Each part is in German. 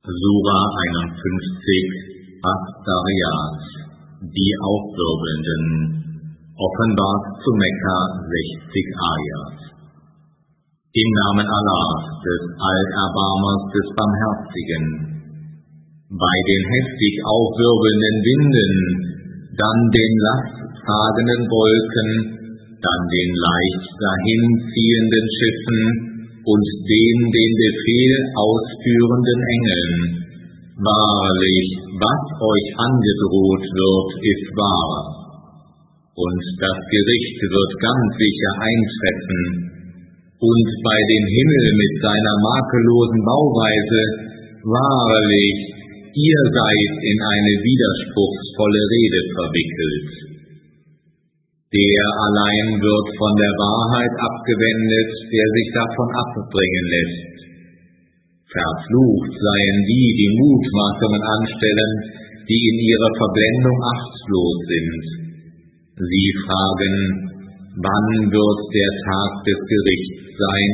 Sura 51 Ad-Dariyat, die Aufwirbelnden, offenbart zu Mekka 60 Ayat. Im Namen Allahs, des Allerbarmers, des Barmherzigen. Bei den heftig aufwirbelnden Winden, dann den lasttragenden Wolken, dann den leicht dahinziehenden Schiffen und den Befehl ausführenden Engeln. Wahrlich, was euch angedroht wird, ist wahr. Und das Gericht wird ganz sicher eintreffen. Und bei dem Himmel mit seiner makellosen Bauweise, wahrlich, ihr seid in eine widerspruchsvolle Rede verwickelt. Der allein wird von der Wahrheit abgewendet, der sich davon abbringen lässt. Verflucht seien die Mutmaßungen anstellen, die in ihrer Verblendung achtlos sind. Sie fragen, wann wird der Tag des Gerichts sein?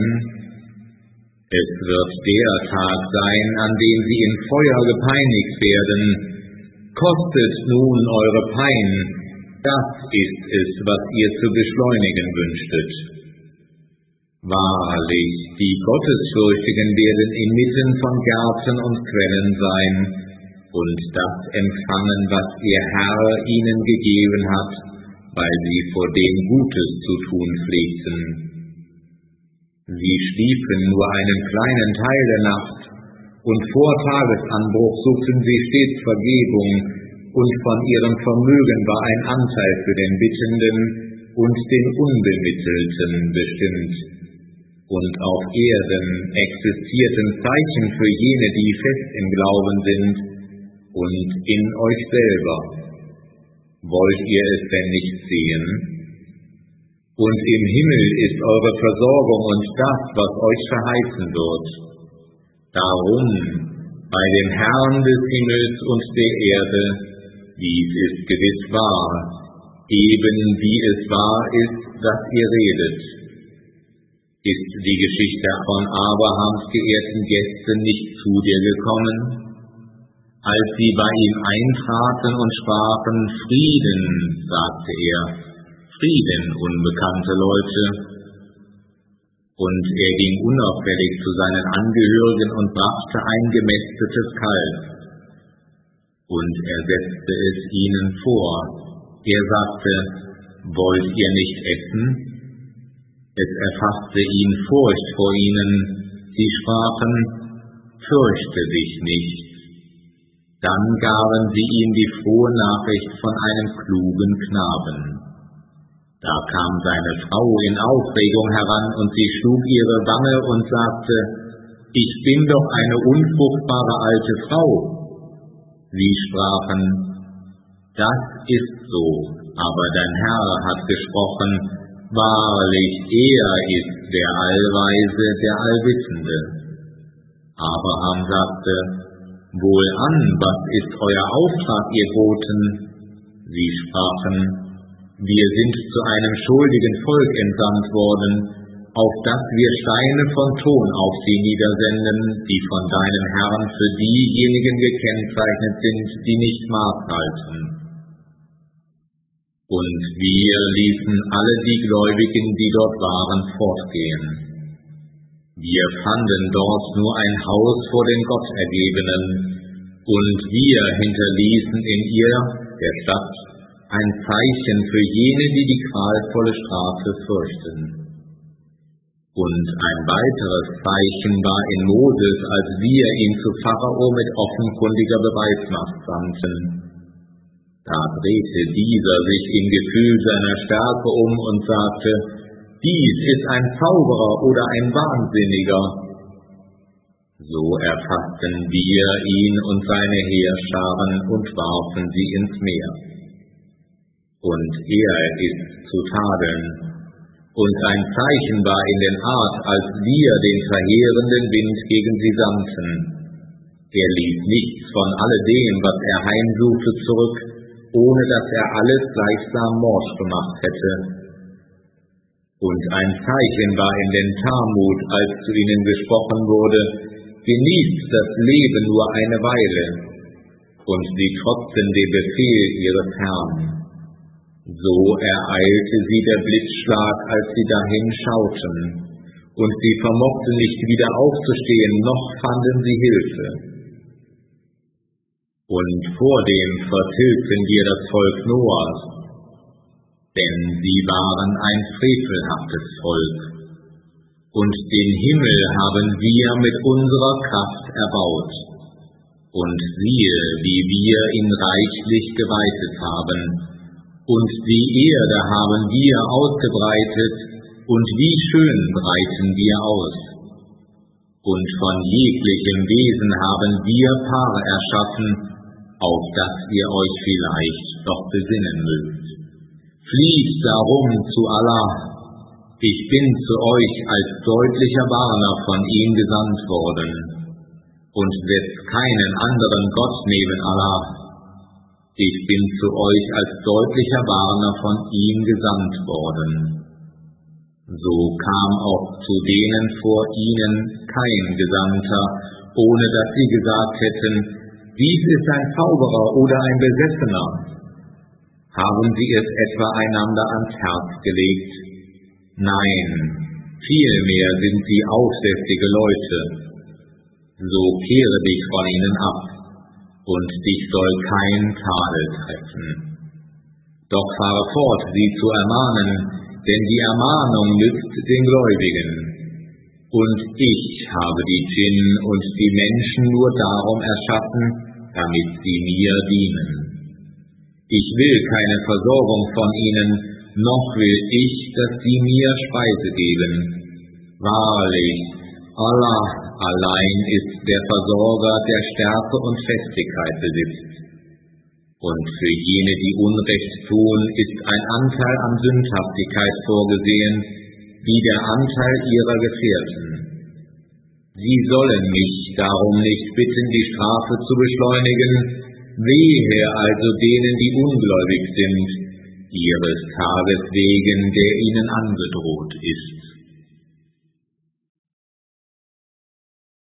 Es wird der Tag sein, an dem sie in Feuer gepeinigt werden. Kostet nun eure Pein, das ist es, was ihr zu beschleunigen wünschtet. Wahrlich, die Gottesfürchtigen werden inmitten von Gärten und Quellen sein und das empfangen, was ihr Herr ihnen gegeben hat, weil sie vor dem Gutes zu tun pflegten. Sie schliefen nur einen kleinen Teil der Nacht und vor Tagesanbruch suchten sie stets Vergebung, und von ihrem Vermögen war ein Anteil für den Bittenden und den Unbemittelten bestimmt. Und auf Erden existierten Zeichen für jene, die fest im Glauben sind, und in euch selber. Wollt ihr es denn nicht sehen? Und im Himmel ist eure Versorgung und das, was euch verheißen wird. Darum, bei dem Herrn des Himmels und der Erde, dies ist gewiss wahr, eben wie es wahr ist, dass ihr redet. Ist die Geschichte von Abrahams geehrten Gästen nicht zu dir gekommen? Als sie bei ihm eintraten und sprachen, Frieden, sagte er, Frieden, unbekannte Leute. Und er ging unauffällig zu seinen Angehörigen und brachte ein gemästetes Kalb. Und er setzte es ihnen vor. Er sagte, wollt ihr nicht essen? Es erfasste ihn Furcht vor ihnen. Sie sprachen, fürchte dich nicht. Dann gaben sie ihm die frohe Nachricht von einem klugen Knaben. Da kam seine Frau in Aufregung heran und sie schlug ihre Wange und sagte, ich bin doch eine unfruchtbare alte Frau. Sie sprachen, das ist so, aber dein Herr hat gesprochen, wahrlich, er ist der Allweise, der Allwissende. Abraham sagte, wohlan, was ist euer Auftrag, ihr Boten? Sie sprachen, wir sind zu einem schuldigen Volk entsandt worden, auf dass wir Steine von Ton auf sie niedersenden, die von deinem Herrn für diejenigen gekennzeichnet sind, die nicht Maß halten. Und wir ließen alle die Gläubigen, die dort waren, fortgehen. Wir fanden dort nur ein Haus vor den Gottergebenen, und wir hinterließen in ihr, der Stadt, ein Zeichen für jene, die die qualvolle Strafe fürchten. Und ein weiteres Zeichen war in Moses, als wir ihn zu Pharao mit offenkundiger Beweismacht sandten. Da drehte dieser sich im Gefühl seiner Stärke um und sagte, dies ist ein Zauberer oder ein Wahnsinniger. So erfassten wir ihn und seine Heerscharen und warfen sie ins Meer. Und er ist zu tadeln. Und ein Zeichen war in den Art, als wir den verheerenden Wind gegen sie sandten. Er ließ nichts von alledem, was er heimsuchte, zurück, ohne dass er alles gleichsam morsch gemacht hätte. Und ein Zeichen war in den Talmud, als zu ihnen gesprochen wurde, genießt das Leben nur eine Weile, und sie trotzten dem Befehl ihres Herrn. So ereilte sie der Blitzschlag, als sie dahin schauten, und sie vermochten nicht wieder aufzustehen, noch fanden sie Hilfe. Und vordem vertilgten wir das Volk Noahs, denn sie waren ein frevelhaftes Volk, und den Himmel haben wir mit unserer Kraft erbaut, und siehe, wie wir ihn reichlich geweitet haben, und die Erde haben wir ausgebreitet, und wie schön breiten wir aus. Und von jeglichem Wesen haben wir Paare erschaffen, auf das ihr euch vielleicht doch besinnen mögt. Flieht darum zu Allah, ich bin zu euch als deutlicher Warner von ihm gesandt worden, und setzt keinen anderen Gott neben Allah. Ich bin zu euch als deutlicher Warner von ihm gesandt worden. So kam auch zu denen vor ihnen kein Gesandter, ohne dass sie gesagt hätten, dies ist ein Zauberer oder ein Besessener. Haben sie es etwa einander ans Herz gelegt? Nein, vielmehr sind sie aufsässige Leute. So kehre dich von ihnen ab, und dich soll kein Tadel treffen. Doch fahre fort, sie zu ermahnen, denn die Ermahnung nützt den Gläubigen. Und ich habe die Djinn und die Menschen nur darum erschaffen, damit sie mir dienen. Ich will keine Versorgung von ihnen, noch will ich, dass sie mir Speise geben. Wahrlich, Allah allein ist der Versorger, der Stärke und Festigkeit besitzt. Und für jene, die Unrecht tun, ist ein Anteil an Sündhaftigkeit vorgesehen, wie der Anteil ihrer Gefährten. Sie sollen mich darum nicht bitten, die Strafe zu beschleunigen, wehe also denen, die ungläubig sind, ihres Tages wegen, der ihnen angedroht ist.